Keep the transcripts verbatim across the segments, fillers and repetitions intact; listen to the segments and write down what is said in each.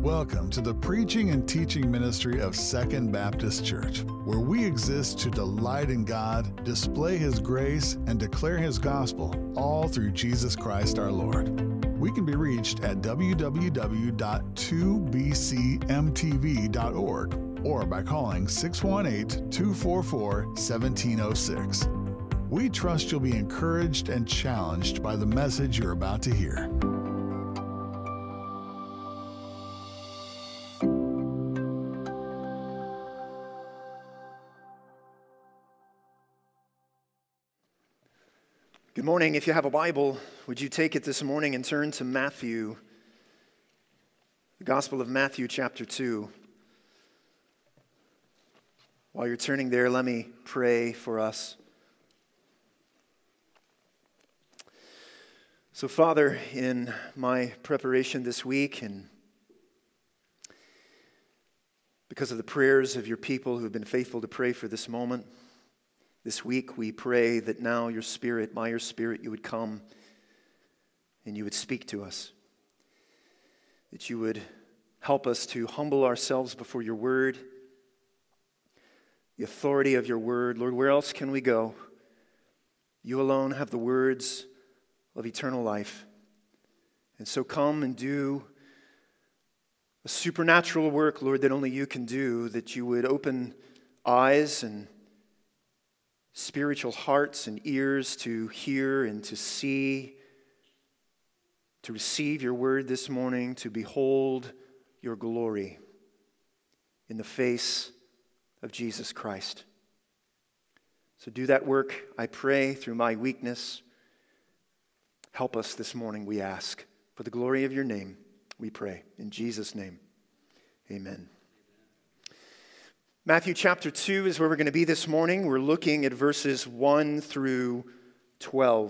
Welcome to the preaching and teaching ministry of Second Baptist Church, where we exist to delight in God, display His grace, and declare His gospel, all through Jesus Christ our Lord. We can be reached at w w w dot two b c m t v dot org or by calling six one eight, two four four, one seven zero six. We trust you'll be encouraged and challenged by the message you're about to hear. Good morning. If you have a Bible, would you take it this morning and turn to Matthew, the Gospel of Matthew, chapter two. While you're turning there, let me pray for us. So, Father, in my preparation this week, and because of the prayers of your people who have been faithful to pray for this moment, this week we pray that now your Spirit, by your Spirit, you would come and you would speak to us. That you would help us to humble ourselves before your word, the authority of your word. Lord, where else can we go? You alone have the words of eternal life. And so come and do a supernatural work, Lord, that only you can do, that you would open eyes and spiritual hearts and ears to hear and to see, to receive your word this morning, to behold your glory in the face of Jesus Christ. So do that work, I pray, through my weakness. Help us this morning, we ask. For the glory of your name, we pray. In Jesus' name, amen. Matthew chapter two is where we're going to be this morning. We're looking at verses one through twelve.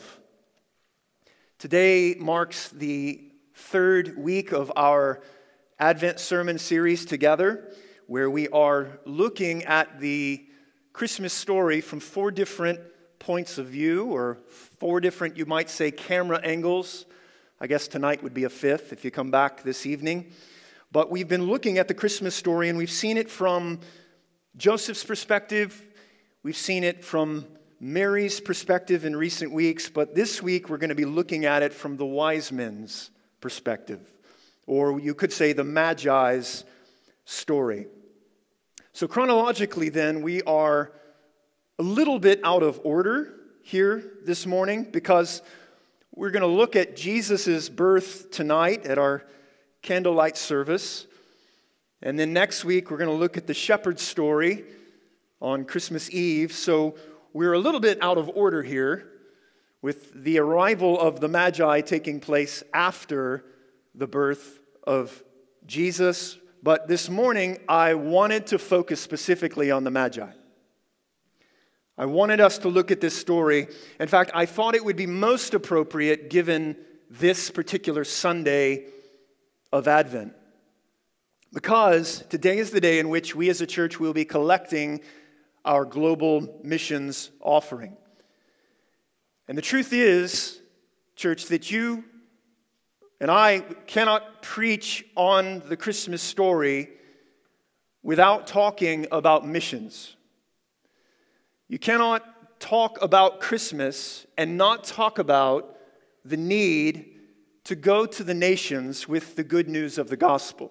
Today marks the third week of our Advent sermon series together, where we are looking at the Christmas story from four different points of view, or four different, you might say, camera angles. I guess tonight would be a fifth if you come back this evening. But we've been looking at the Christmas story, and we've seen it from Joseph's perspective. We've seen it from Mary's perspective in recent weeks, but this week we're going to be looking at it from the wise men's perspective, or you could say the Magi's story. So chronologically then, we are a little bit out of order here this morning because we're going to look at Jesus' birth tonight at our candlelight service. And then next week, we're going to look at the shepherd's story on Christmas Eve. So we're a little bit out of order here with the arrival of the Magi taking place after the birth of Jesus. But this morning, I wanted to focus specifically on the Magi. I wanted us to look at this story. In fact, I thought it would be most appropriate given this particular Sunday of Advent. Because today is the day in which we as a church will be collecting our global missions offering. And the truth is, church, that you and I cannot preach on the Christmas story without talking about missions. You cannot talk about Christmas and not talk about the need to go to the nations with the good news of the gospel.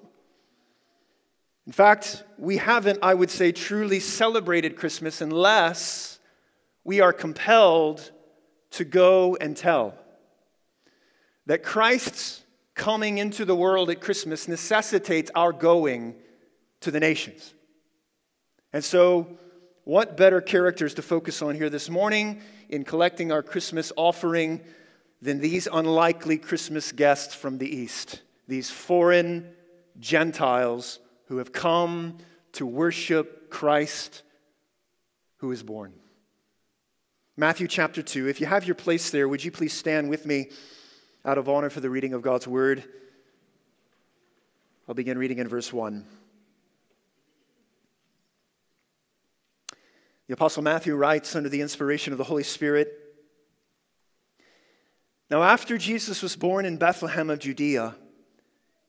In fact, we haven't, I would say, truly celebrated Christmas unless we are compelled to go and tell. That Christ's coming into the world at Christmas necessitates our going to the nations. And so, what better characters to focus on here this morning in collecting our Christmas offering than these unlikely Christmas guests from the East, these foreign Gentiles who have come to worship Christ who is born. Matthew chapter two. If you have your place there, would you please stand with me out of honor for the reading of God's word? I'll begin reading in verse one. The Apostle Matthew writes under the inspiration of the Holy Spirit, "Now after Jesus was born in Bethlehem of Judea,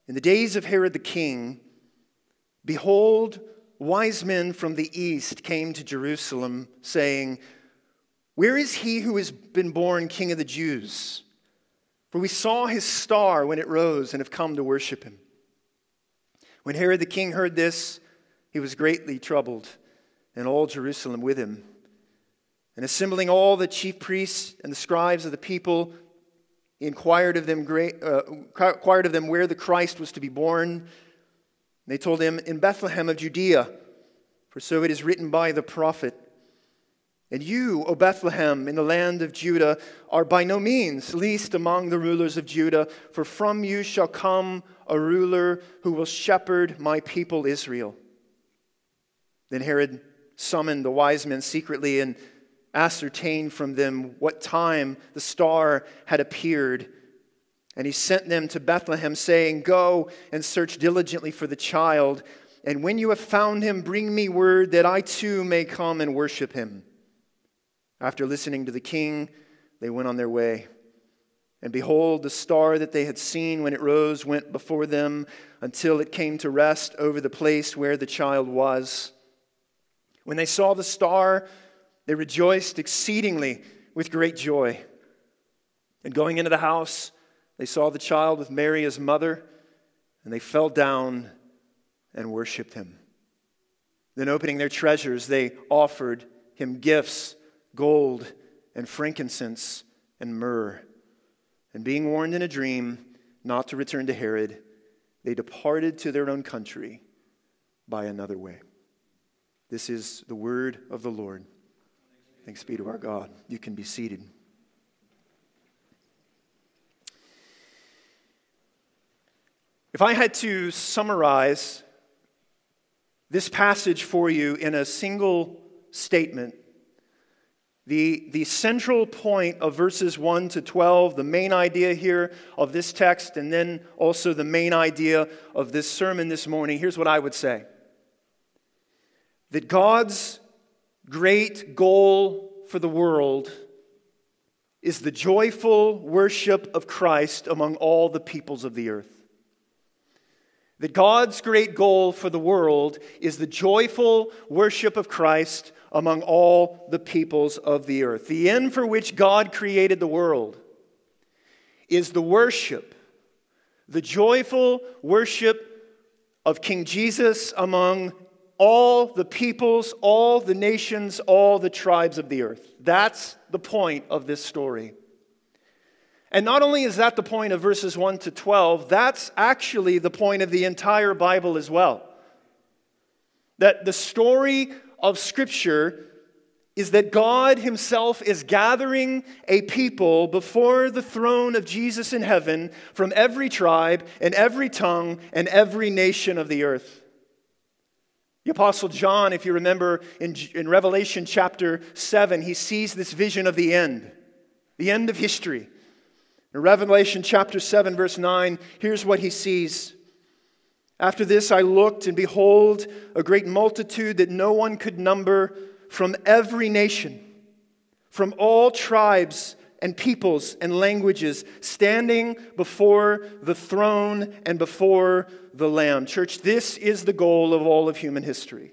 In the days of Herod the king, behold, wise men from the east came to Jerusalem, saying, Where is he who has been born King of the Jews? For we saw his star when it rose and have come to worship him. When Herod the king heard this, he was greatly troubled, and all Jerusalem with him. And assembling all the chief priests and the scribes of the people, he inquired of them, great, uh, inquired of them where the Christ was to be born. And they told him, In Bethlehem of Judea, for so it is written by the prophet. And you, O Bethlehem, in the land of Judah, are by no means least among the rulers of Judah, for from you shall come a ruler who will shepherd my people Israel. Then Herod summoned the wise men secretly and ascertained from them what time the star had appeared. And he sent them to Bethlehem, saying, Go and search diligently for the child, and when you have found him, bring me word that I too may come and worship him. After listening to the king, they went on their way. And behold, the star that they had seen when it rose went before them until it came to rest over the place where the child was. When they saw the star, they rejoiced exceedingly with great joy. And going into the house, they saw the child with Mary his mother, and they fell down and worshipped him. Then opening their treasures, they offered him gifts, gold and frankincense and myrrh. And being warned in a dream not to return to Herod, they departed to their own country by another way. This is the word of the Lord. Thanks be to our God. You can be seated. If I had to summarize this passage for you in a single statement, The, the central point of verses one to twelve, the main idea here of this text, and then also the main idea of this sermon this morning, here's what I would say. That God's great goal for the world is the joyful worship of Christ among all the peoples of the earth. That God's great goal for the world is the joyful worship of Christ among all the peoples of the earth. The end for which God created the world is the worship, the joyful worship of King Jesus among all the peoples, all the nations, all the tribes of the earth. That's the point of this story. And not only is that the point of verses one to twelve, that's actually the point of the entire Bible as well. That the story of Scripture is that God himself is gathering a people before the throne of Jesus in heaven from every tribe and every tongue and every nation of the earth. The Apostle John, if you remember in, in Revelation chapter seven, he sees this vision of the end, the end of history. In Revelation chapter seven, verse nine, here's what he sees. After this I looked, and behold, a great multitude that no one could number from every nation, from all tribes and peoples and languages, standing before the throne and before the Lamb. Church, this is the goal of all of human history.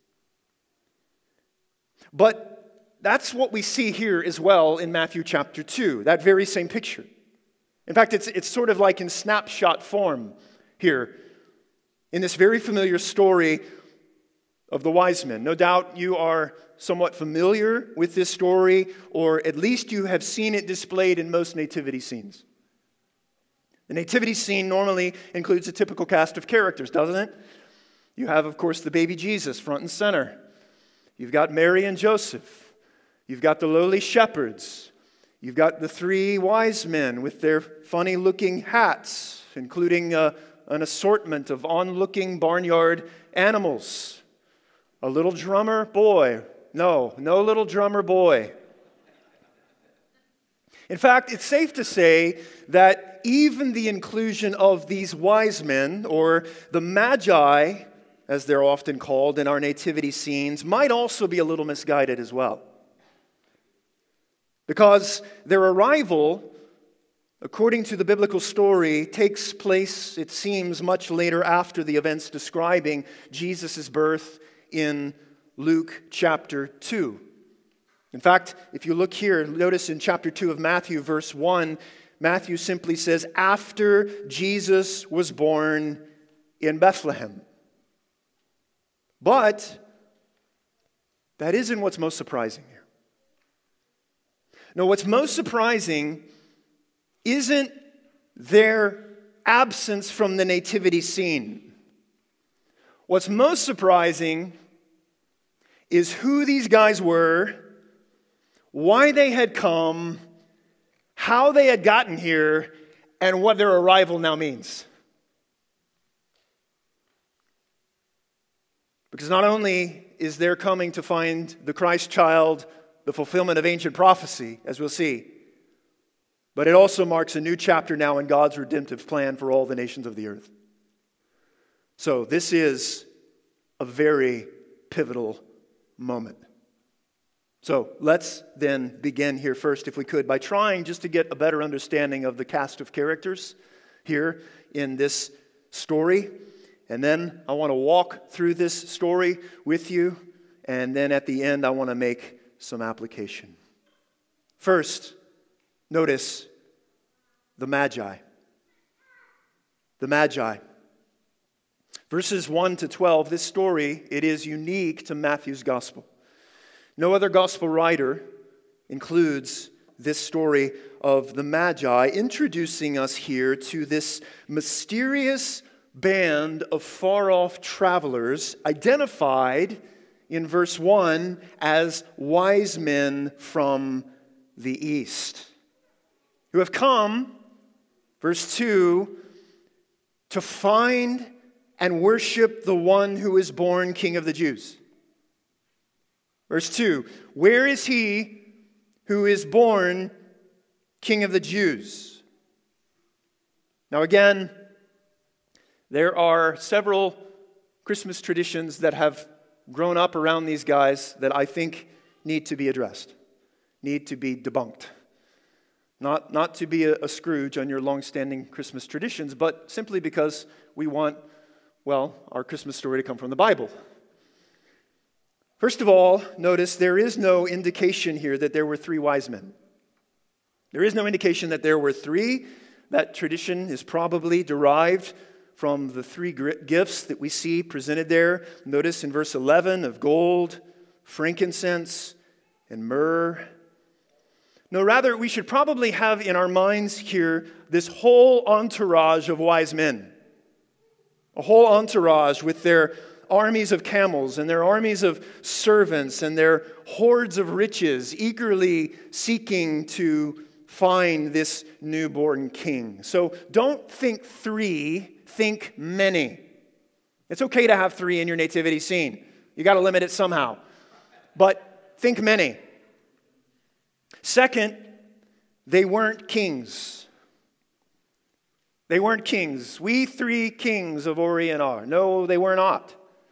But that's what we see here as well in Matthew chapter two, that very same picture. In fact, it's, it's sort of like in snapshot form here, in this very familiar story of the wise men. No doubt you are somewhat familiar with this story, or at least you have seen it displayed in most nativity scenes. The nativity scene normally includes a typical cast of characters, doesn't it? You have, of course, the baby Jesus front and center. You've got Mary and Joseph. You've got the lowly shepherds. You've got the three wise men with their funny-looking hats, including uh, an assortment of on-looking barnyard animals. A little drummer boy. No, no little drummer boy. In fact, it's safe to say that even the inclusion of these wise men, or the magi, as they're often called in our nativity scenes, might also be a little misguided as well. Because their arrival according to the biblical story, takes place, it seems, much later after the events describing Jesus' birth in Luke chapter two. In fact, if you look here, notice in chapter two of Matthew, verse one, Matthew simply says, after Jesus was born in Bethlehem. But that isn't what's most surprising here. No, what's most surprising isn't their absence from the nativity scene. What's most surprising is who these guys were, why they had come, how they had gotten here, and what their arrival now means. Because not only is their coming to find the Christ child the fulfillment of ancient prophecy, as we'll see, but it also marks a new chapter now in God's redemptive plan for all the nations of the earth. So this is a very pivotal moment. So let's then begin here first, if we could, by trying just to get a better understanding of the cast of characters here in this story. And then I want to walk through this story with you. And then at the end, I want to make some application. First, notice the Magi. The Magi. Verses one to twelve, this story, it is unique to Matthew's gospel. No other gospel writer includes this story of the Magi, introducing us here to this mysterious band of far-off travelers identified in verse one as wise men from the east, who have come, verse two, to find and worship the one who is born King of the Jews. Verse two, where is he who is born King of the Jews? Now again, there are several Christmas traditions that have grown up around these guys that I think need to be addressed, need to be debunked. Not, not to be a, a Scrooge on your long-standing Christmas traditions, but simply because we want, well, our Christmas story to come from the Bible. First of all, notice there is no indication here that there were three wise men. There is no indication that there were three. That tradition is probably derived from the three gifts that we see presented there. Notice in verse eleven of gold, frankincense, and myrrh. No, rather, we should probably have in our minds here this whole entourage of wise men. A whole entourage with their armies of camels and their armies of servants and their hordes of riches, eagerly seeking to find this newborn king. So don't think three, think many. It's okay to have three in your nativity scene. You got to limit it somehow. But think many. Second, they weren't kings. They weren't kings. We three kings of Orient are. No, they were not.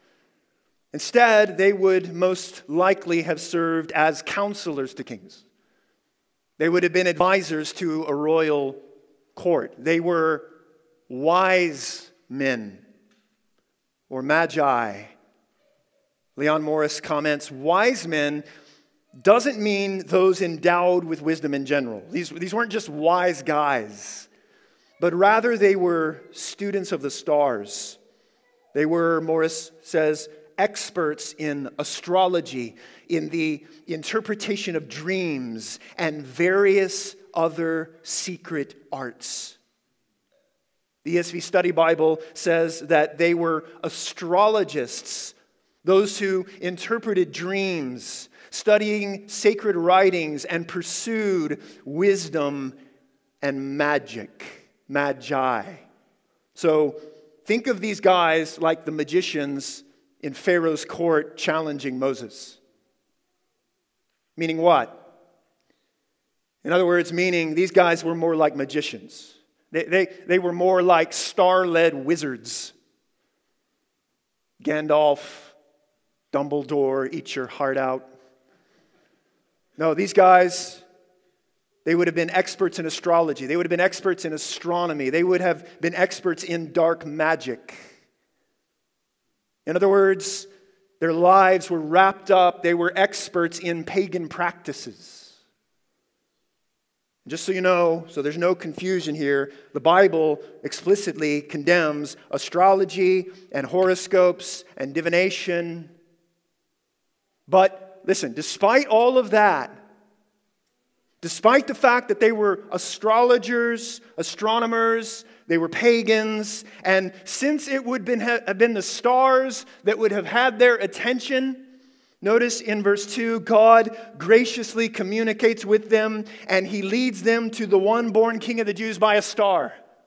Instead, they would most likely have served as counselors to kings. They would have been advisors to a royal court. They were wise men or magi. Leon Morris comments, wise men doesn't mean those endowed with wisdom in general. These, these weren't just wise guys, but rather they were students of the stars. They were, Morris says, experts in astrology, in the interpretation of dreams, and various other secret arts. The E S V Study Bible says that they were astrologists, those who interpreted dreams, studying sacred writings, and pursued wisdom and magic, magi. So think of these guys like the magicians in Pharaoh's court challenging Moses. Meaning what? In other words, meaning these guys were more like magicians. They, they, they were more like star-led wizards. Gandalf, Dumbledore, eat your heart out. No, these guys, They would have been experts in astrology. They would have been experts in astronomy. They would have been experts in dark magic. In other words, their lives were wrapped up. They were experts in pagan practices. Just so you know, so there's no confusion here, the Bible explicitly condemns astrology and horoscopes and divination. But listen, despite all of that, despite the fact that they were astrologers, astronomers, they were pagans, and since it would have been the stars that would have had their attention, notice in verse two, God graciously communicates with them, and He leads them to the one born King of the Jews by a star.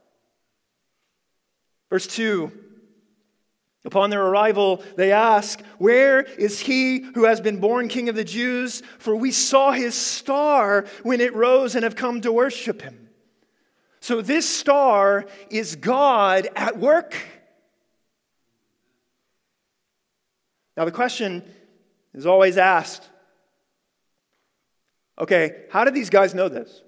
Verse two, upon their arrival, they ask, "Where is he who has been born King of the Jews? For we saw his star when it rose and have come to worship him." So this star is God at work. Now the question is always asked, okay, how did these guys know this?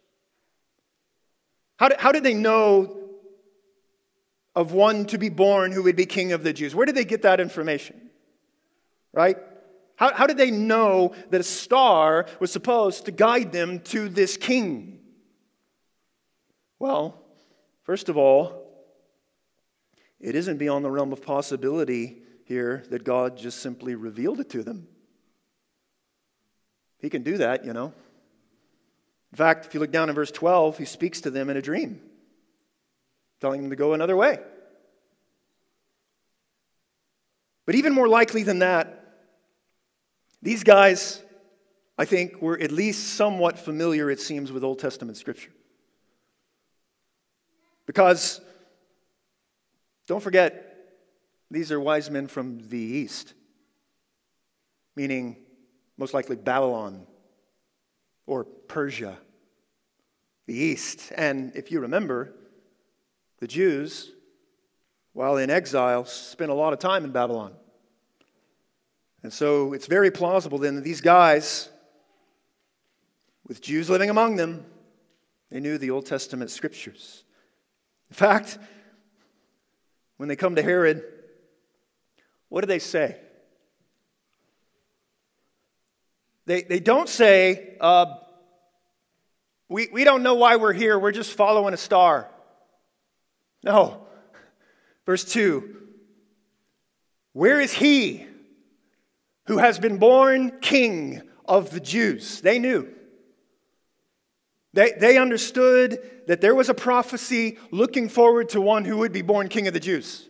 How did, how did they know of one to be born who would be King of the Jews? Where did they get that information? Right? How, how did they know that a star was supposed to guide them to this king? Well, first of all, it isn't beyond the realm of possibility here that God just simply revealed it to them. He can do that, you know. In fact, if you look down in verse twelve, He speaks to them in a dream, telling them to go another way. But even more likely than that, these guys, I think, were at least somewhat familiar, it seems, with Old Testament Scripture. Because, don't forget, these are wise men from the east, meaning most likely Babylon or Persia, the east. And if you remember, the Jews, while in exile, spent a lot of time in Babylon. And so it's very plausible then that these guys, with Jews living among them, they knew the Old Testament Scriptures. In fact, when they come to Herod, what do they say? They, they don't say, uh, we, we don't know why we're here, we're just following a star. No. Verse two, where is he who has been born King of the Jews? They knew. They, they understood that there was a prophecy looking forward to one who would be born King of the Jews.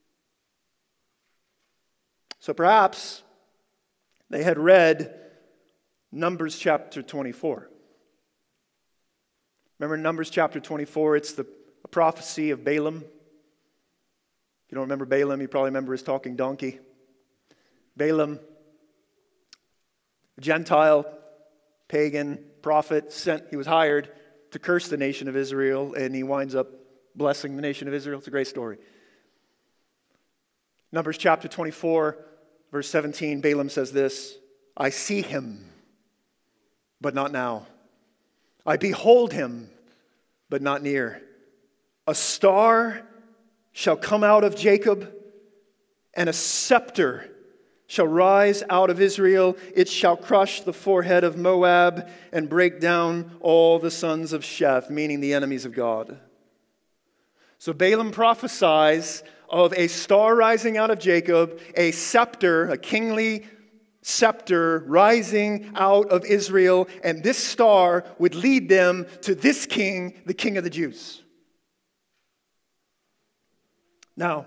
So perhaps they had read Numbers chapter twenty-four. Remember Numbers chapter twenty-four? It's the a prophecy of Balaam. If you don't remember Balaam, you probably remember his talking donkey. Balaam, a Gentile, pagan prophet, sent. He was hired to curse the nation of Israel, and he winds up blessing the nation of Israel. It's a great story. Numbers chapter twenty-four, verse seventeen, Balaam says this, I see him, but not now. I behold him, but not near. A star shall come out of Jacob, and a scepter shall rise out of Israel. It shall crush the forehead of Moab and break down all the sons of Sheth, meaning the enemies of God. So Balaam prophesies of a star rising out of Jacob, a scepter, a kingly scepter rising out of Israel, and this star would lead them to this king, the King of the Jews. Now,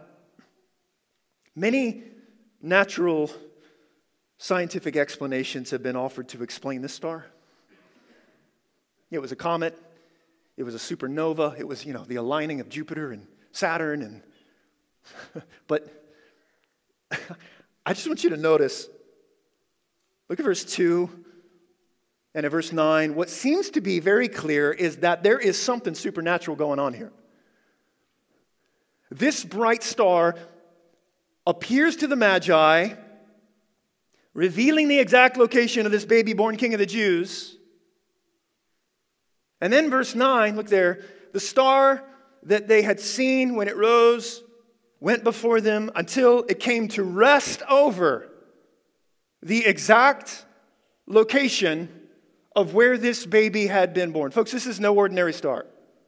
many natural scientific explanations have been offered to explain this star. It was a comet. It was a supernova. It was, you know, the aligning of Jupiter and Saturn. And but I just want you to notice, look at verse two and at verse nine. What seems to be very clear is that there is something supernatural going on here. This bright star appears to the Magi, revealing the exact location of this baby born King of the Jews. And then verse nine, look there, the star that they had seen when it rose went before them until it came to rest over the exact location of where this baby had been born. Folks, this is no ordinary star.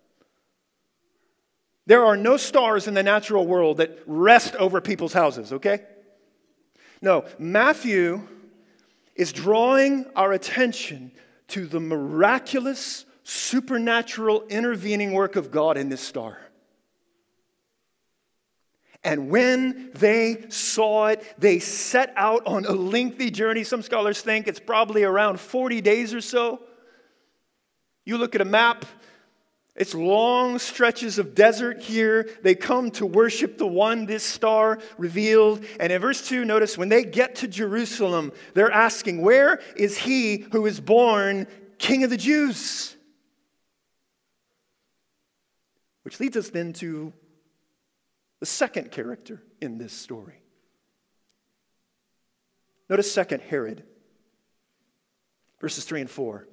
There are no stars in the natural world that rest over people's houses, okay? No, Matthew is drawing our attention to the miraculous, supernatural, intervening work of God in this star. And when they saw it, they set out on a lengthy journey. Some scholars think it's probably around forty days or so. You look at a map, it's long stretches of desert here. They come to worship the one this star revealed. And in verse two, notice when they get to Jerusalem, they're asking, where is he who is born King of the Jews? Which leads us then to the second character in this story. Notice second, Herod. Verses three and four.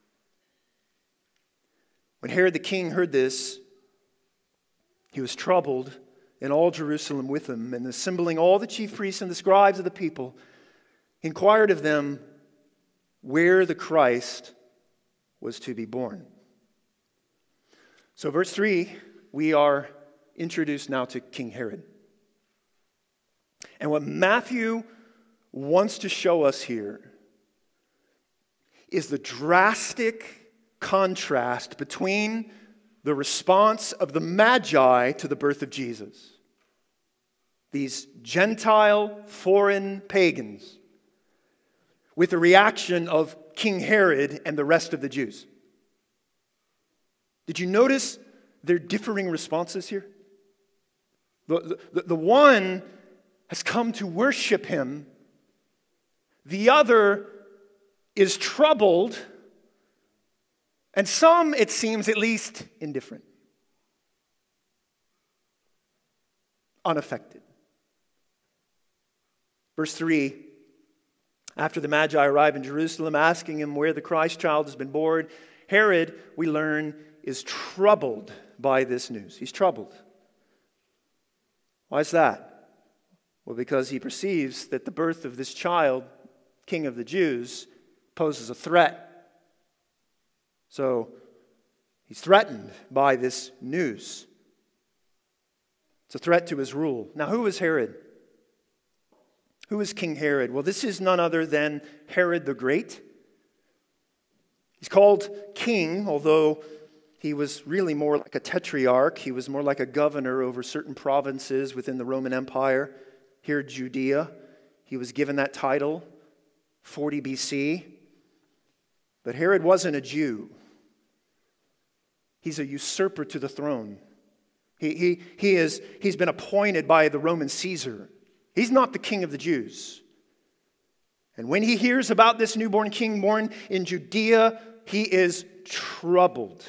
When Herod the king heard this, he was troubled, and all Jerusalem with him, and assembling all the chief priests and the scribes of the people, he inquired of them where the Christ was to be born. So verse three, we are introduced now to King Herod. And what Matthew wants to show us here is the drastic contrast between the response of the Magi to the birth of Jesus, these Gentile, foreign pagans, with the reaction of King Herod and the rest of the Jews. Did you notice their differing responses here? The, the, the one has come to worship him. The other is troubled. And some, it seems, at least indifferent. Unaffected. Verse three, after the Magi arrive in Jerusalem, asking him where the Christ child has been born, Herod, we learn, is troubled by this news. He's troubled. Why is that? Well, because he perceives that the birth of this child, King of the Jews, poses a threat. So he's threatened by this news. It's a threat to his rule. Now, who is Herod? Who is King Herod? Well, this is none other than Herod the Great. He's called king, although he was really more like a tetrarch. He was more like a governor over certain provinces within the Roman Empire. Here, Judea. He was given that title, forty B C. But Herod wasn't a Jew. He's a usurper to the throne. He, he, he is, he's been appointed by the Roman Caesar. He's not the king of the Jews. And when he hears about this newborn king born in Judea, he is troubled.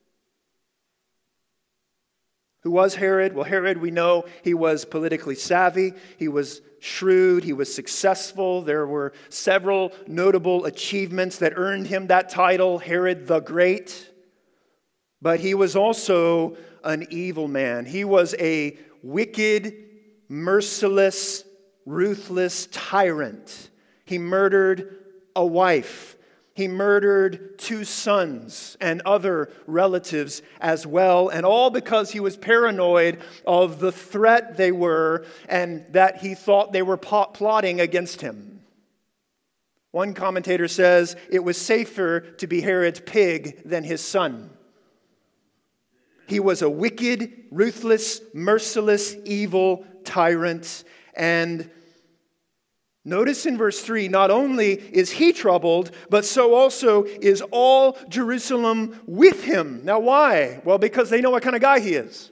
Who was Herod? Well, Herod, we know he was politically savvy. He was shrewd. He was successful. There were several notable achievements that earned him that title, Herod the Great. But he was also an evil man. He was a wicked, merciless, ruthless tyrant. He murdered a wife. He murdered two sons and other relatives as well, and all because he was paranoid of the threat they were and that he thought they were plotting against him. One commentator says it was safer to be Herod's pig than his son. He was a wicked, ruthless, merciless, evil tyrant. And notice in verse three, not only is he troubled, but so also is all Jerusalem with him. Now why? Well, because they know what kind of guy he is.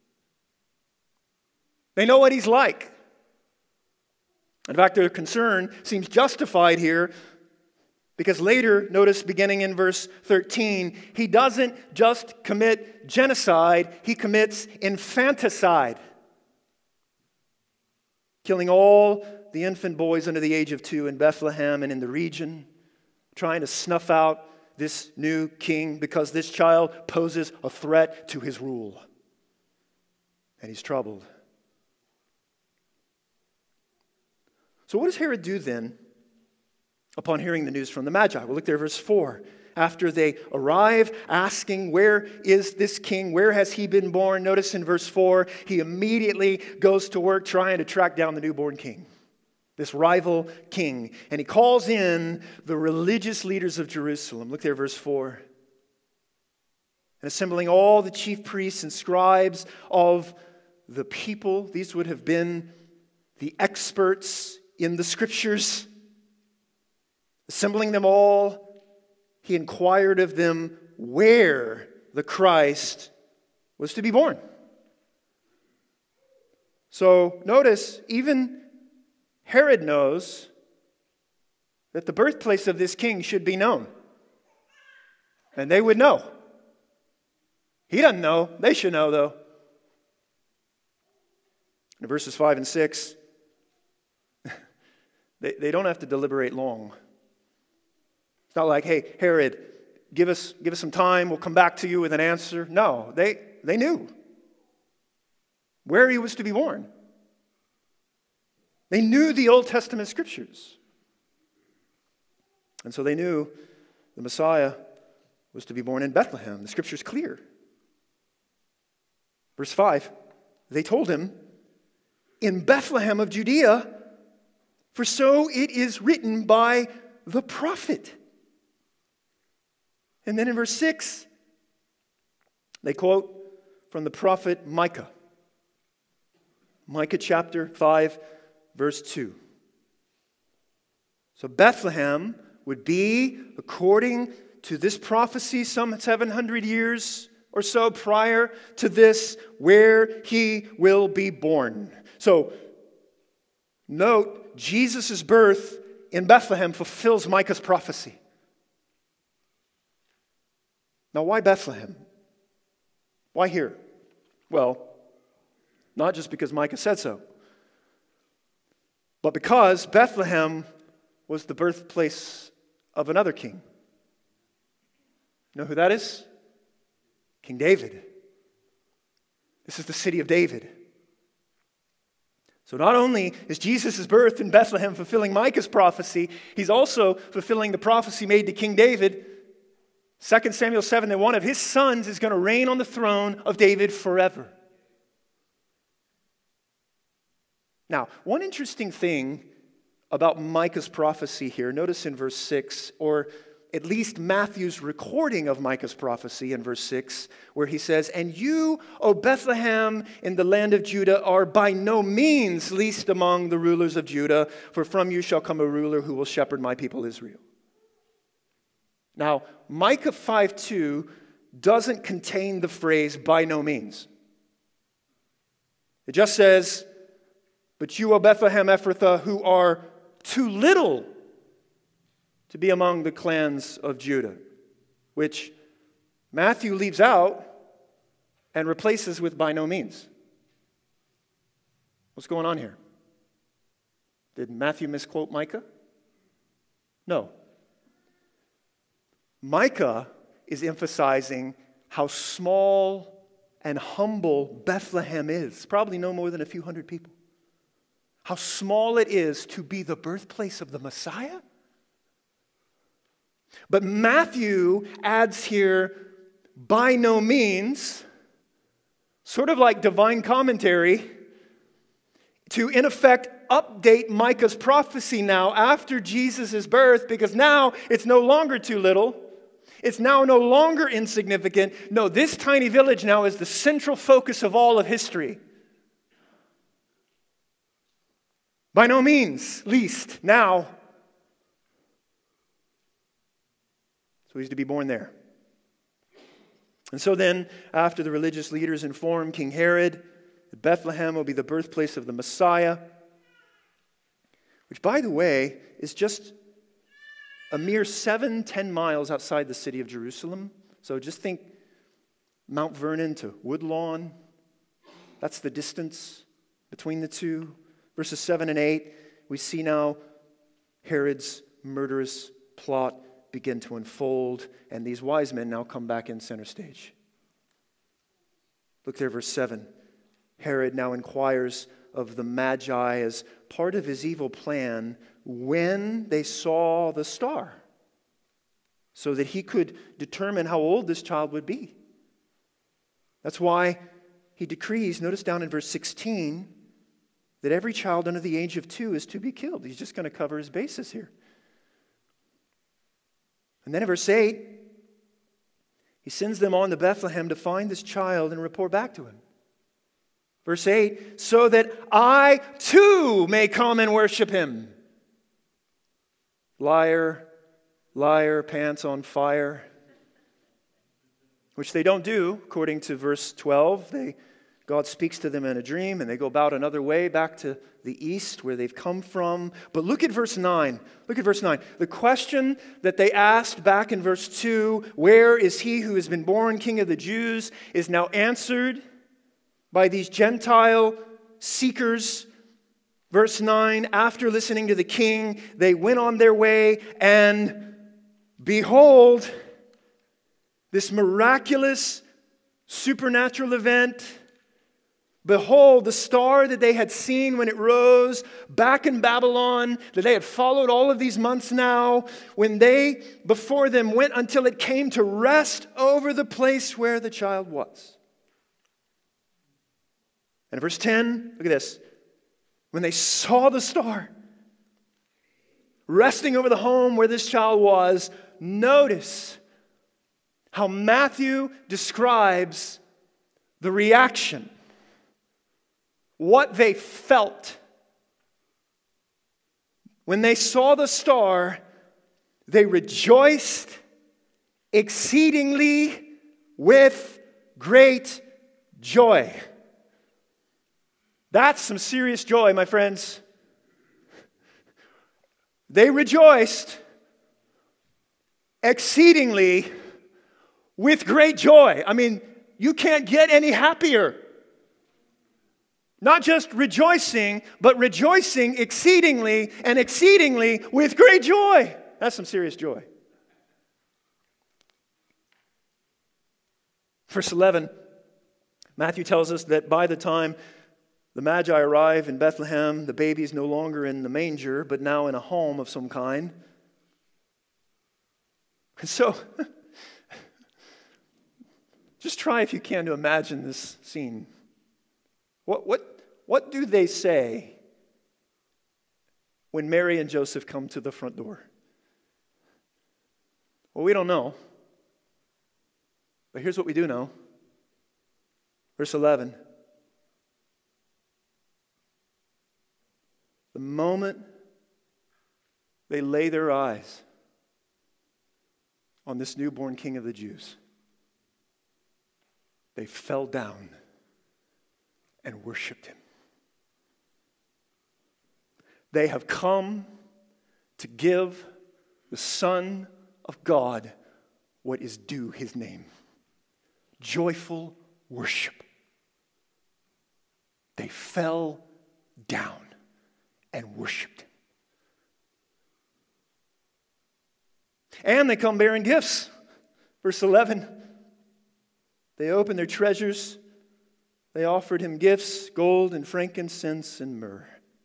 They know what he's like. In fact, their concern seems justified here because later, notice beginning in verse thirteen, he doesn't just commit genocide, he commits infanticide. Killing all the infant boys under the age of two in Bethlehem and in the region, trying to snuff out this new king because this child poses a threat to his rule. And he's troubled. So what does Herod do then upon hearing the news from the Magi? Well, look there, verse four. After they arrive, asking, where is this king? Where has he been born? Notice in verse four, he immediately goes to work trying to track down the newborn king, this rival king. And he calls in the religious leaders of Jerusalem. Look there, verse four. And assembling all the chief priests and scribes of the people, these would have been the experts in the scriptures. Assembling them all, he inquired of them where the Christ was to be born. So notice, even Herod knows that the birthplace of this king should be known. And they would know. He doesn't know. They should know, though. In verses five and six, they, they don't have to deliberate long. It's not like, hey, Herod, give us, give us some time. We'll come back to you with an answer. No, they, they knew where he was to be born. They knew the Old Testament scriptures. And so they knew the Messiah was to be born in Bethlehem. The scripture's clear. Verse five, they told him, in Bethlehem of Judea, for so it is written by the prophet. And then in verse six, they quote from the prophet Micah. Micah chapter five, verse two. So Bethlehem would be, according to this prophecy, some seven hundred years or so prior to this, where he will be born. So note, Jesus' birth in Bethlehem fulfills Micah's prophecy. Now, why Bethlehem? Why here? Well, not just because Micah said so, but because Bethlehem was the birthplace of another king. You know who that is? King David. This is the city of David. So not only is Jesus' birth in Bethlehem fulfilling Micah's prophecy, he's also fulfilling the prophecy made to King David. Second Samuel seven, that one of his sons is going to reign on the throne of David forever. Now, one interesting thing about Micah's prophecy here, notice in verse six, or at least Matthew's recording of Micah's prophecy in verse six, where he says, and you, O Bethlehem, in the land of Judah, are by no means least among the rulers of Judah, for from you shall come a ruler who will shepherd my people Israel. Now, Micah five two doesn't contain the phrase by no means. It just says, but you, O Bethlehem Ephrathah, who are too little to be among the clans of Judah, which Matthew leaves out and replaces with by no means. What's going on here? Did Matthew misquote Micah? No. Micah is emphasizing how small and humble Bethlehem is. Probably no more than a few hundred people. How small it is to be the birthplace of the Messiah. But Matthew adds here, by no means, sort of like divine commentary, to in effect update Micah's prophecy now after Jesus' birth, because now it's no longer too little. It's now no longer insignificant. No, this tiny village now is the central focus of all of history. By no means least now. So he's to be born there. And so then, after the religious leaders inform King Herod that Bethlehem will be the birthplace of the Messiah, which, by the way, is just a mere seven, ten miles outside the city of Jerusalem. So just think Mount Vernon to Woodlawn. That's the distance between the two. Verses seven and eight, we see now Herod's murderous plot begin to unfold, and these wise men now come back in center stage. Look there, verse seven. Herod now inquires of the Magi as part of his evil plan when they saw the star, so that he could determine how old this child would be. That's why he decrees, notice down in verse sixteen, that every child under the age of two is to be killed. He's just going to cover his bases here. And then in verse eight, he sends them on to Bethlehem to find this child and report back to him. Verse eight, so that I too may come and worship him. Liar, liar, pants on fire. Which they don't do, according to verse twelve. They, God speaks to them in a dream, and they go about another way back to the east where they've come from. But look at verse nine. Look at verse nine. The question that they asked back in verse two, where is he who has been born King of the Jews, is now answered by these Gentile seekers. Verse nine, after listening to the king, they went on their way, and behold, this miraculous supernatural event. Behold, the star that they had seen when it rose back in Babylon, that they had followed all of these months now, when they before them went until it came to rest over the place where the child was. And in verse ten, look at this. When they saw the star resting over the home where this child was, notice how Matthew describes the reaction, what they felt. When they saw the star, they rejoiced exceedingly with great joy. That's some serious joy, my friends. They rejoiced exceedingly with great joy. I mean, you can't get any happier. Not just rejoicing, but rejoicing exceedingly and exceedingly with great joy. That's some serious joy. Verse eleven, Matthew tells us that by the time the Magi arrive in Bethlehem, the baby is no longer in the manger, but now in a home of some kind. And so, just try if you can to imagine this scene. What, what, what do they say when Mary and Joseph come to the front door? Well, we don't know. But here's what we do know. Verse eleven. The moment they lay their eyes on this newborn King of the Jews, they fell down and worshiped him. They have come to give the Son of God what is due his name. Joyful worship. They fell down and worshipped him. And they come bearing gifts. Verse eleven. They opened their treasures. They offered him gifts, gold and frankincense and myrrh.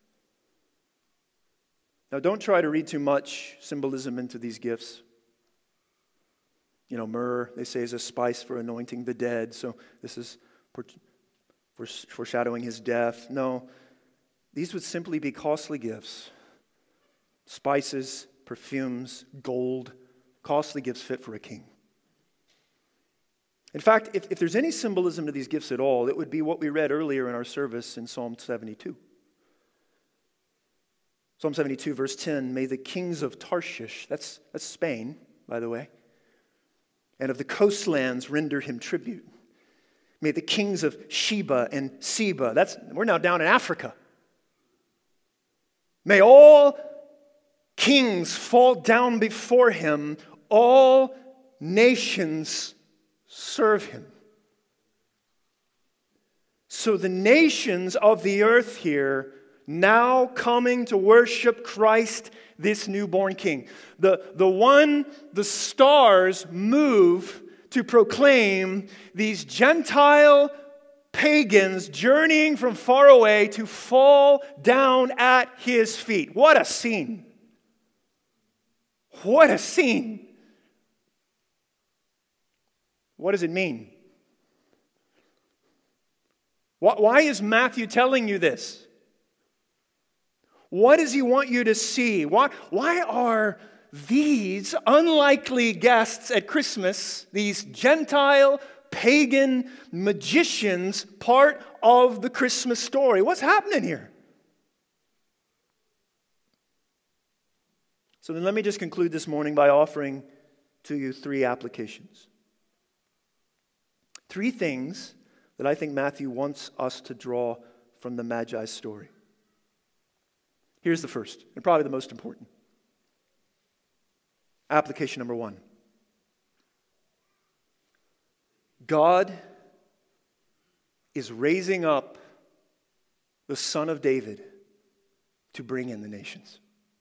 Now don't try to read too much symbolism into these gifts. You know, myrrh, they say, is a spice for anointing the dead. So this is foreshadowing his death. No, these would simply be costly gifts. Spices, perfumes, gold, costly gifts fit for a king. In fact, if, if there's any symbolism to these gifts at all, it would be what we read earlier in our service in Psalm seventy-two. Psalm seventy-two, verse ten, may the kings of Tarshish, that's, that's Spain, by the way, and of the coastlands render him tribute. May the kings of Sheba and Seba, that's, we're now down in Africa. May all kings fall down before him, all nations serve him. So the nations of the earth here now coming to worship Christ, this newborn King. The, the one the stars move to proclaim these Gentile pagans journeying from far away to fall down at his feet. What a scene! What a scene! What does it mean? Why is Matthew telling you this? What does he want you to see? Why, why are these unlikely guests at Christmas, these Gentile pagan magicians, part of the Christmas story? What's happening here? So then let me just conclude this morning by offering to you three applications. Three things that I think Matthew wants us to draw from the Magi's story. Here's the first, and probably the most important. Application number one. God is raising up the Son of David to bring in the nations.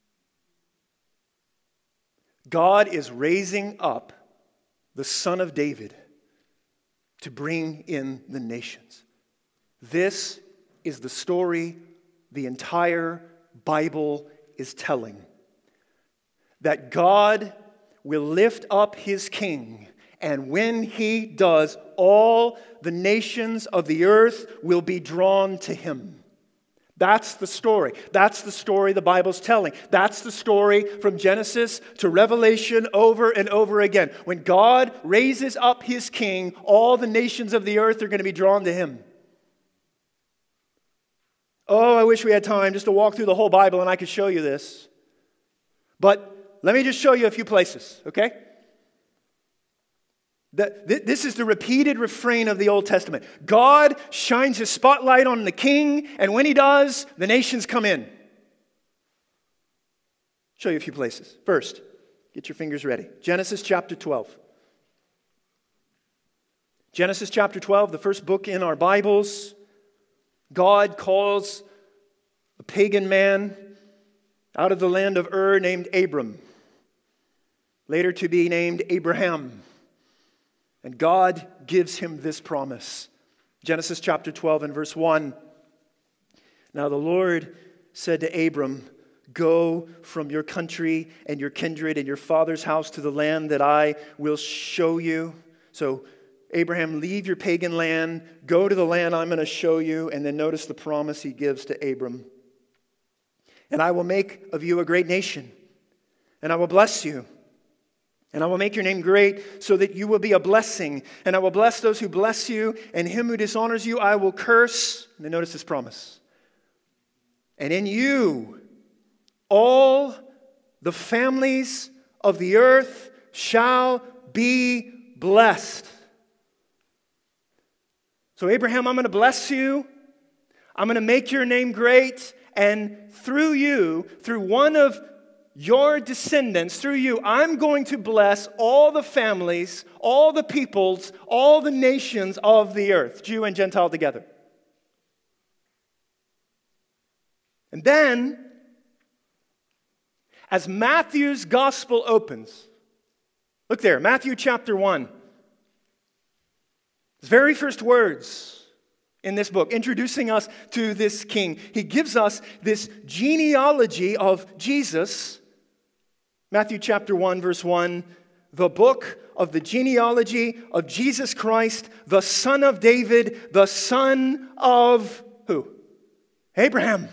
God is raising up the Son of David to bring in the nations. This is the story the entire Bible is telling. That God will lift up his king, and when he does, all the nations of the earth will be drawn to him. That's the story. That's the story the Bible's telling. That's the story from Genesis to Revelation over and over again. When God raises up his king, all the nations of the earth are going to be drawn to him. Oh, I wish we had time just to walk through the whole Bible and I could show you this. But let me just show you a few places, okay? The, th- this is the repeated refrain of the Old Testament. God shines his spotlight on the king, and when he does, the nations come in. Show you a few places. First, get your fingers ready. Genesis chapter twelve. Genesis chapter twelve, the first book in our Bibles. God calls a pagan man out of the land of Ur named Abram, later to be named Abraham. And God gives him this promise. Genesis chapter twelve and verse one. Now the Lord said to Abram, "Go from your country and your kindred and your father's house to the land that I will show you." So Abraham, leave your pagan land, go to the land I'm going to show you, and then notice the promise he gives to Abram. "And I will make of you a great nation, and I will bless you. And I will make your name great so that you will be a blessing. And I will bless those who bless you, and him who dishonors you I will curse." And then notice this promise. "And in you all the families of the earth shall be blessed." So Abraham, I'm going to bless you. I'm going to make your name great. And through you, through one of your descendants, through you, I'm going to bless all the families, all the peoples, all the nations of the earth, Jew and Gentile together. And then, as Matthew's gospel opens, look there, Matthew chapter one. His very first words in this book, introducing us to this king. He gives us this genealogy of Jesus. Matthew chapter one, verse one, the book of the genealogy of Jesus Christ, the son of David, the son of who? Abraham.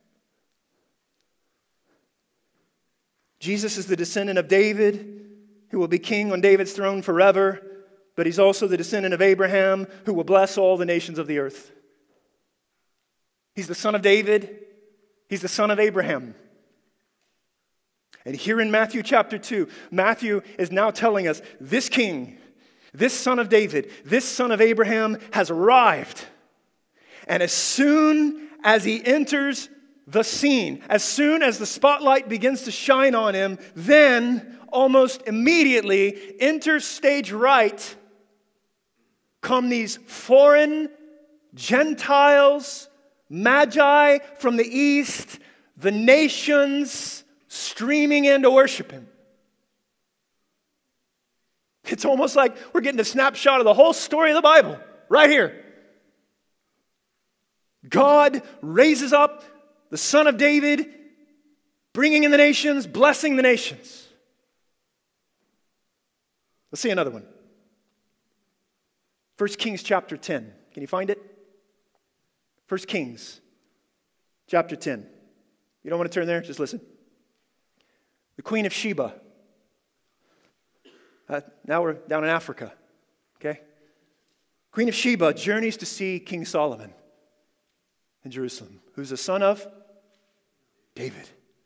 Jesus is the descendant of David, who will be king on David's throne forever, but he's also the descendant of Abraham, who will bless all the nations of the earth. He's the son of David. He's the son of Abraham. And here in Matthew chapter two, Matthew is now telling us this king, this son of David, this son of Abraham has arrived. And as soon as he enters the scene, as soon as the spotlight begins to shine on him, then almost immediately, enter stage right, come these foreign Gentiles, Magi from the east, the nations streaming in to worship him. It's almost like we're getting a snapshot of the whole story of the Bible right here. God raises up the Son of David, bringing in the nations, blessing the nations. Let's see another one. First Kings chapter ten. Can you find it? First Kings chapter ten. You don't want to turn there? Just listen. The Queen of Sheba. Uh, now we're down in Africa. Okay? Queen of Sheba journeys to see King Solomon in Jerusalem, who's the son of David.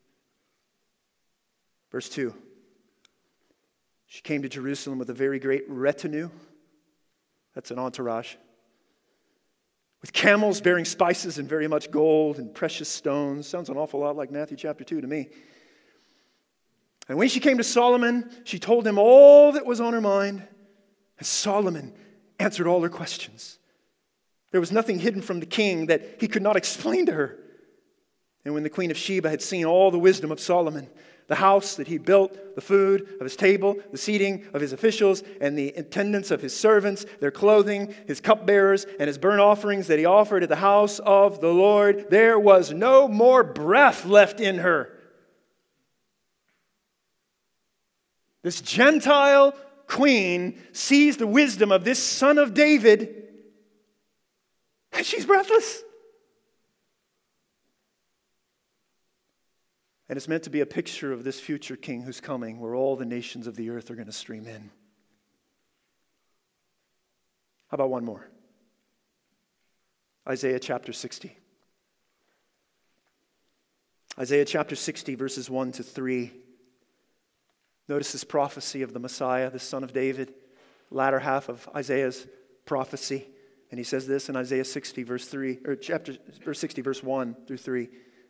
Verse two. She came to Jerusalem with a very great retinue. That's an entourage. With camels bearing spices and very much gold and precious stones. Sounds an awful lot like Matthew chapter two to me. And when she came to Solomon, she told him all that was on her mind. And Solomon answered all her questions. There was nothing hidden from the king that he could not explain to her. And when the Queen of Sheba had seen all the wisdom of Solomon, the house that he built, the food of his table, the seating of his officials, and the attendance of his servants, their clothing, his cupbearers, and his burnt offerings that he offered at the house of the Lord, there was no more breath left in her. This Gentile queen sees the wisdom of this son of David, and she's breathless. And it's meant to be a picture of this future king who's coming, where all the nations of the earth are going to stream in. How about one more? Isaiah chapter sixty. Isaiah chapter sixty, verses one to three. Notice this prophecy of the Messiah, the son of David, latter half of Isaiah's prophecy. And he says this in Isaiah sixty, verse three, or chapter verse sixty, verse one through three.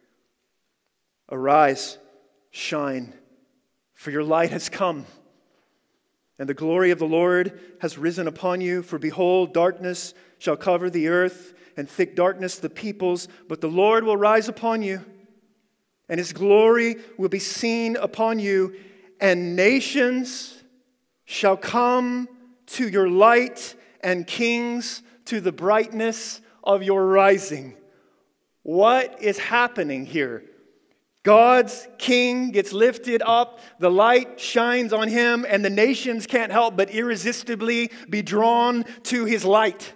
Arise, shine, for your light has come, and the glory of the Lord has risen upon you. For behold, darkness shall cover the earth, and thick darkness the peoples, but the Lord will rise upon you, and his glory will be seen upon you, and nations shall come to your light, and kings to the brightness of your rising. What is happening here? God's king gets lifted up, the light shines on him, and the nations can't help but irresistibly be drawn to his light.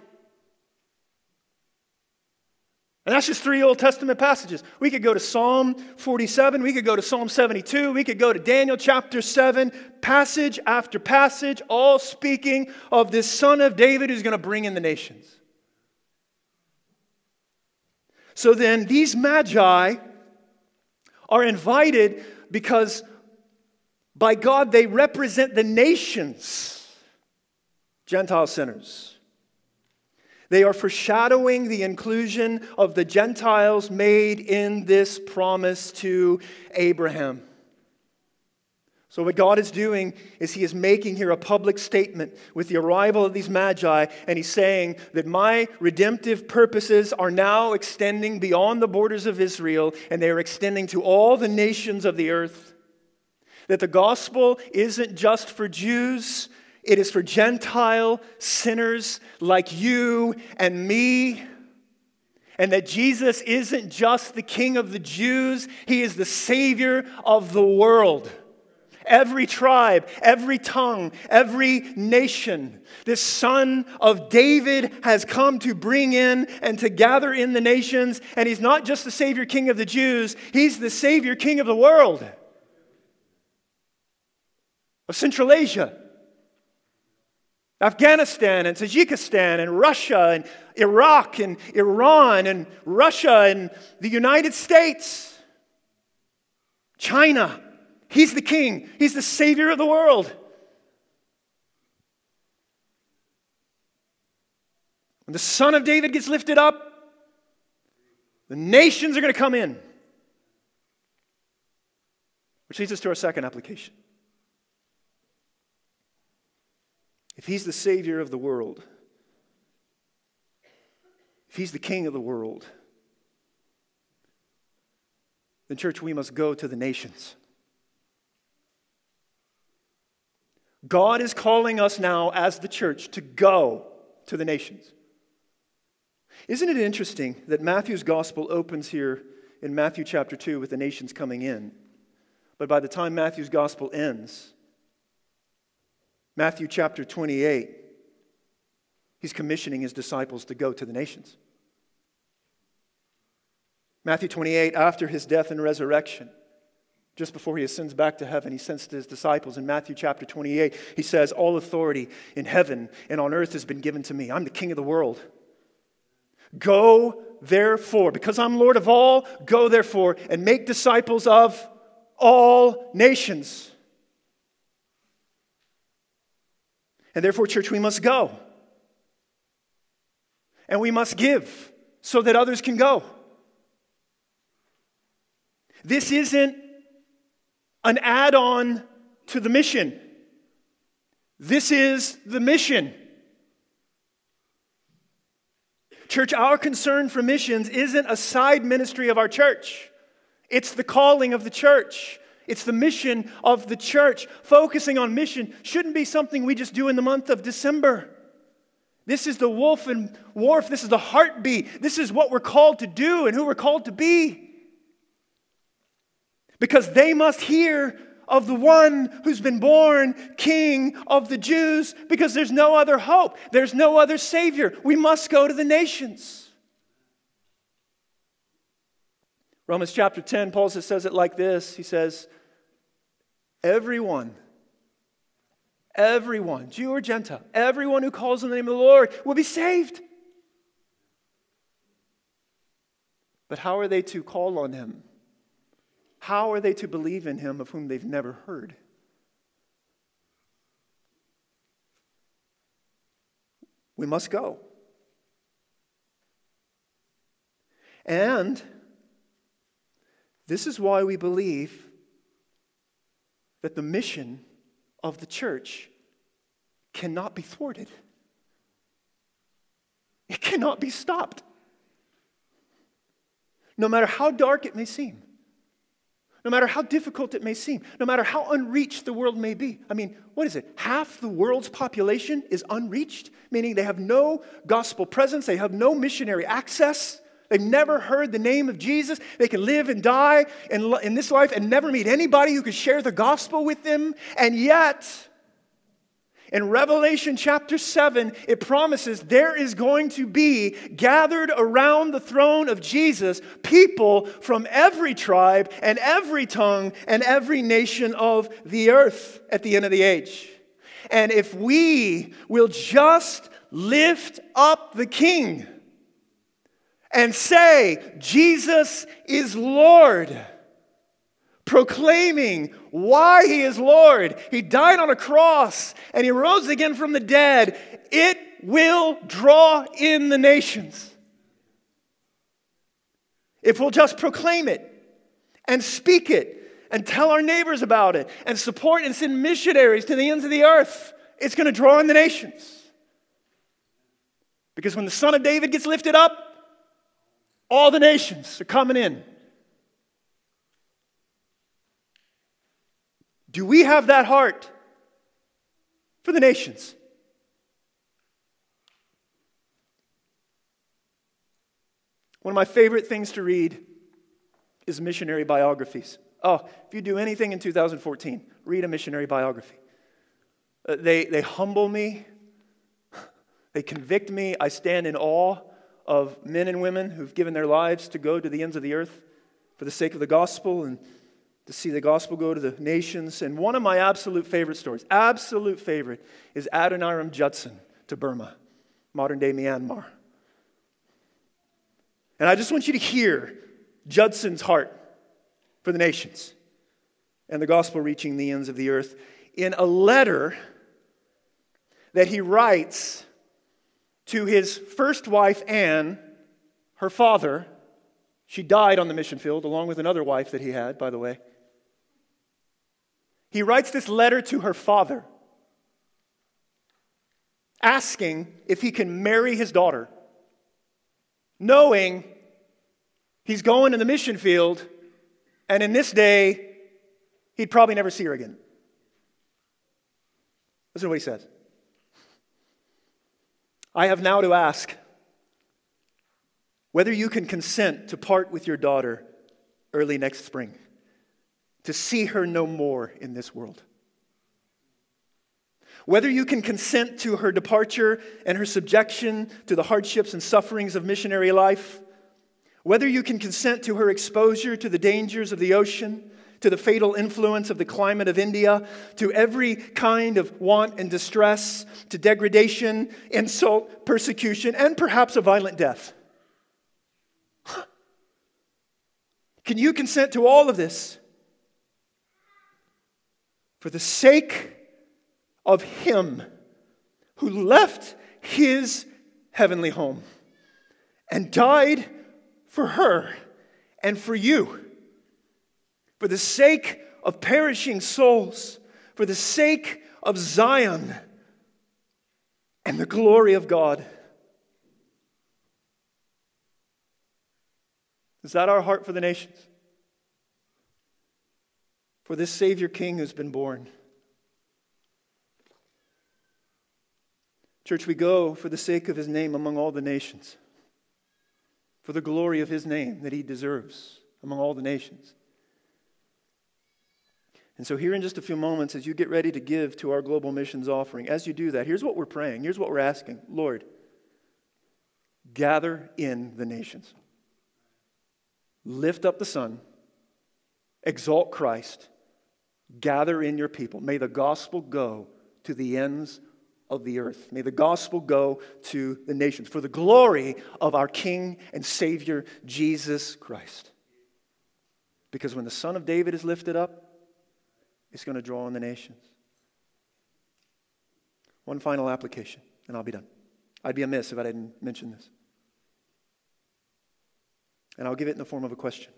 And that's just three Old Testament passages. We could go to Psalm forty-seven, we could go to Psalm seventy-two, we could go to Daniel chapter seven, passage after passage, all speaking of this son of David who's going to bring in the nations. So then, these magi are invited because by God they represent the nations, Gentile sinners. They are foreshadowing the inclusion of the Gentiles made in this promise to Abraham. So what God is doing is he is making here a public statement with the arrival of these magi, and he's saying that my redemptive purposes are now extending beyond the borders of Israel, and they are extending to all the nations of the earth. That the gospel isn't just for Jews, it is for Gentile sinners like you and me. And that Jesus isn't just the King of the Jews, he is the Savior of the world. Every tribe, every tongue, every nation. This son of David has come to bring in and to gather in the nations. And he's not just the Savior King of the Jews, he's the Savior King of the world. Of Central Asia, Afghanistan and Tajikistan and Russia and Iraq and Iran and Russia and the United States, China. He's the king. He's the Savior of the world. When the Son of David gets lifted up, the nations are going to come in. Which leads us to our second application. If he's the Savior of the world, if he's the King of the world, then church, we must go to the nations. God is calling us now as the church to go to the nations. Isn't it interesting that Matthew's gospel opens here in Matthew chapter two with the nations coming in, but by the time Matthew's gospel ends, Matthew chapter twenty-eight, he's commissioning his disciples to go to the nations. Matthew twenty-eight, after his death and resurrection, just before he ascends back to heaven, he sends to his disciples. In Matthew chapter twenty-eight, he says, all authority in heaven and on earth has been given to me. I'm the king of the world. Go therefore, because I'm Lord of all, go therefore and make disciples of all nations. And therefore, church, we must go. And we must give so that others can go. This isn't an add-on to the mission. This is the mission. Church, our concern for missions isn't a side ministry of our church. It's the calling of the church. It's the mission of the church. Focusing on mission shouldn't be something we just do in the month of December. This is the wolf and wharf. This is the heartbeat. This is what we're called to do and who we're called to be. Because they must hear of the one who's been born King of the Jews, because there's no other hope. There's no other Savior. We must go to the nations. Romans chapter ten, Paul says it like this. He says, everyone, everyone, Jew or Gentile, everyone who calls on the name of the Lord will be saved. But how are they to call on Him? How are they to believe in Him of whom they've never heard? We must go. And this is why we believe that the mission of the church cannot be thwarted. It cannot be stopped. No matter how dark it may seem. No matter how difficult it may seem, no matter how unreached the world may be. I mean, what is it? Half the world's population is unreached, meaning they have no gospel presence, they have no missionary access, they've never heard the name of Jesus. They can live and die in, in this life and never meet anybody who could share the gospel with them. And yet, in Revelation chapter seven, it promises there is going to be gathered around the throne of Jesus people from every tribe and every tongue and every nation of the earth at the end of the age. And if we will just lift up the King and say, Jesus is Lord, proclaiming why He is Lord. He died on a cross and He rose again from the dead. It will draw in the nations. If we'll just proclaim it and speak it and tell our neighbors about it and support and send missionaries to the ends of the earth, it's going to draw in the nations. Because when the Son of David gets lifted up, all the nations are coming in. Do we have that heart for the nations? One of my favorite things to read is missionary biographies. Oh, if you do anything in two thousand fourteen, read a missionary biography. Uh, they, they humble me. They convict me. I stand in awe of men and women who've given their lives to go to the ends of the earth for the sake of the gospel and to see the gospel go to the nations. And one of my absolute favorite stories, absolute favorite, is Adoniram Judson to Burma, modern-day Myanmar. And I just want you to hear Judson's heart for the nations and the gospel reaching the ends of the earth in a letter that he writes to his first wife, Anne, her father. She died on the mission field, along with another wife that he had, by the way. He writes this letter to her father, asking if he can marry his daughter, knowing he's going to the mission field And in this day, he'd probably never see her again. Listen to what he says. I have now to ask whether you can consent to part with your daughter early next spring, to see her no more in this world. Whether you can consent to her departure and her subjection to the hardships and sufferings of missionary life. Whether you can consent to her exposure to the dangers of the ocean, to the fatal influence of the climate of India, to every kind of want and distress, to degradation, insult, persecution, and perhaps a violent death. Can you consent to all of this for the sake of Him who left His heavenly home and died for her and for you, for the sake of perishing souls, for the sake of Zion and the glory of God? Is that our heart for the nations? For this Savior King who's been born? Church, we go for the sake of His name among all the nations, for the glory of His name that He deserves among all the nations. And so here in just a few moments, as you get ready to give to our global missions offering, as you do that, here's what we're praying. Here's what we're asking. Lord, gather in the nations. Lift up the Son. Exalt Christ. Gather in your people. May the gospel go to the ends of the earth. May the gospel go to the nations for the glory of our King and Savior, Jesus Christ. Because when the Son of David is lifted up, it's going to draw on the nations. One final application, and I'll be done. I'd be amiss if I didn't mention this. And I'll give it in the form of a question.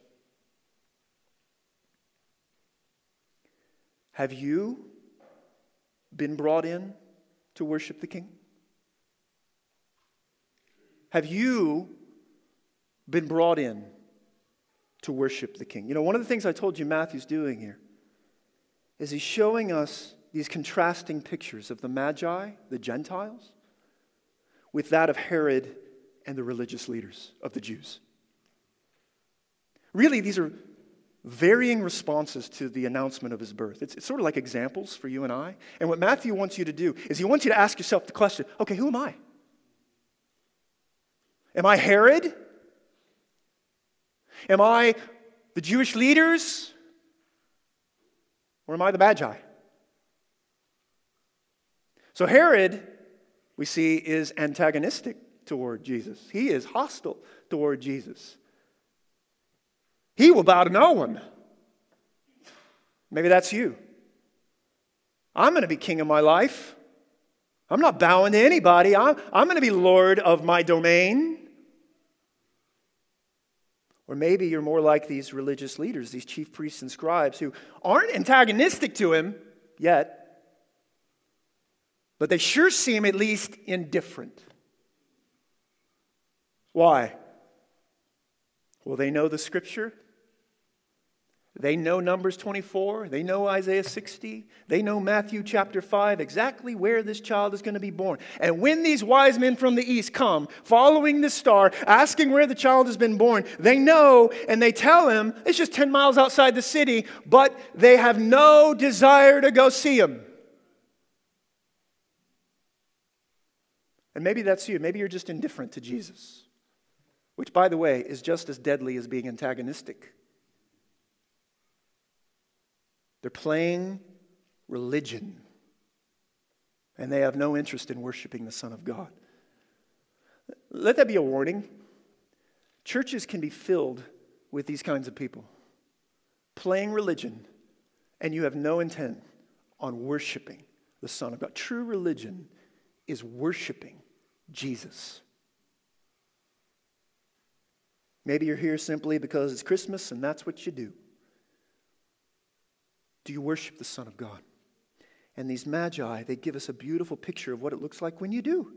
Have you been brought in to worship the King? Have you been brought in to worship the King? You know, one of the things I told you Matthew's doing here is he's showing us these contrasting pictures of the Magi, the Gentiles, with that of Herod and the religious leaders of the Jews. Really, these are varying responses to the announcement of his birth. It's, it's sort of like examples for you and I. And what Matthew wants you to do is he wants you to ask yourself the question, okay, who am I? Am I Herod? Am I the Jewish leaders? Or am I the Magi? So Herod, we see, is antagonistic toward Jesus. He is hostile toward Jesus. He will bow to no one. Maybe that's you. I'm going to be king of my life. I'm not bowing to anybody. I'm, I'm going to be Lord of my domain. Or maybe you're more like these religious leaders, these chief priests and scribes who aren't antagonistic to him yet, but they sure seem at least indifferent. Why? Well, they know the Scripture. They know Numbers twenty-four. They know Isaiah sixty. They know Matthew chapter five, exactly where this child is going to be born. And when these wise men from the east come, following the star, asking where the child has been born, they know and they tell him, it's just ten miles outside the city, but they have no desire to go see him. And maybe that's you. Maybe you're just indifferent to Jesus, which, by the way, is just as deadly as being antagonistic. They're playing religion, and they have no interest in worshiping the Son of God. Let that be a warning. Churches can be filled with these kinds of people, playing religion, and you have no intent on worshiping the Son of God. True religion is worshiping Jesus. Maybe you're here simply because it's Christmas and that's what you do. Do you worship the Son of God? And these magi, they give us a beautiful picture of what it looks like when you do.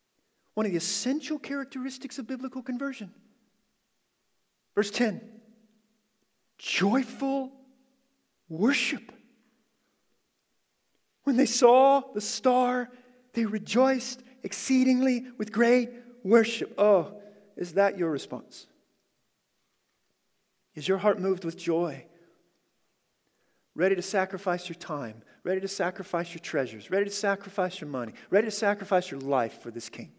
One of the essential characteristics of biblical conversion. Verse ten, joyful worship. When they saw the star, they rejoiced exceedingly with great worship. Oh, is that your response? Is your heart moved with joy? Ready to sacrifice your time, ready to sacrifice your treasures, ready to sacrifice your money, ready to sacrifice your life for this King?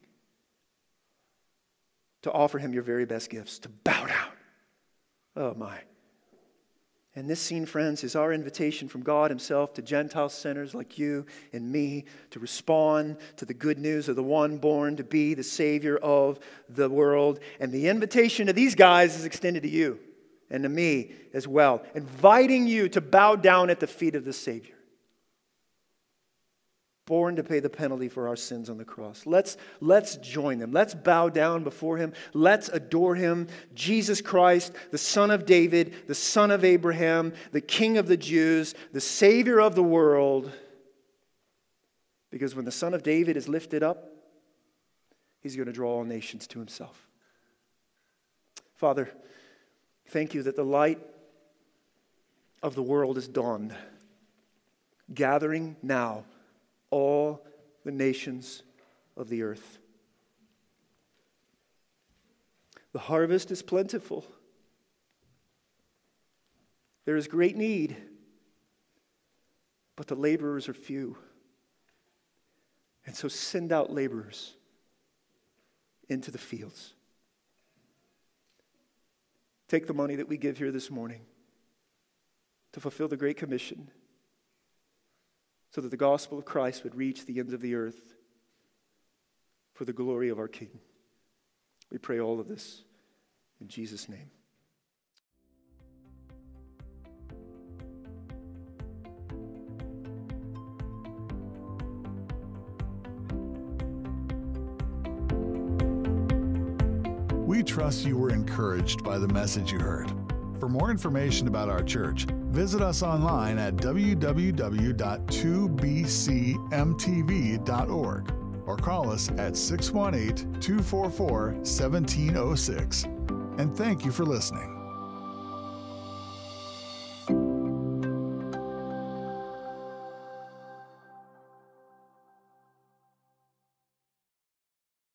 To offer him your very best gifts, to bow down. Oh my. And this scene, friends, is our invitation from God himself to Gentile sinners like you and me to respond to the good news of the one born to be the Savior of the world. And the invitation to these guys is extended to you and to me as well, inviting you to bow down at the feet of the Savior, born to pay the penalty for our sins on the cross. Let's, let's join them. Let's bow down before him. Let's adore him. Jesus Christ, the Son of David, the Son of Abraham, the King of the Jews, the Savior of the world. Because when the Son of David is lifted up, he's going to draw all nations to himself. Father, thank you that the light of the world is dawned, gathering now all the nations of the earth. The harvest is plentiful. There is great need, but the laborers are few. And so send out laborers into the fields. Take the money that we give here this morning to fulfill the Great Commission, so that the gospel of Christ would reach the ends of the earth for the glory of our King. We pray all of this in Jesus' name. We trust you were encouraged by the message you heard. For more information about our church, visit us online at w w w dot two b c m t v dot org or call us at six one eight, two four four, one seven zero six. And thank you for listening.